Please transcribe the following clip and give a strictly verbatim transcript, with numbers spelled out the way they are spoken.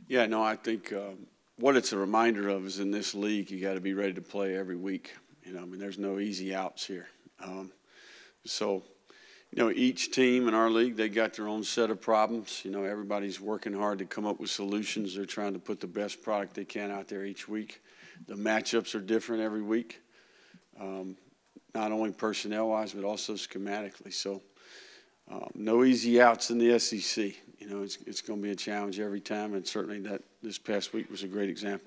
Yeah, no, I think um, what it's a reminder of is in this league, you got to be ready to play every week. You know, I mean, there's no easy outs here. Um, so, you know, each team in our league, they got their own set of problems. You know, everybody's working hard to come up with solutions. They're trying to put the best product they can out there each week. The matchups are different every week, um, not only personnel-wise, but also schematically. So, um, no easy outs in the S E C. You know, it's, it's going to be a challenge every time, and certainly that this past week was a great example.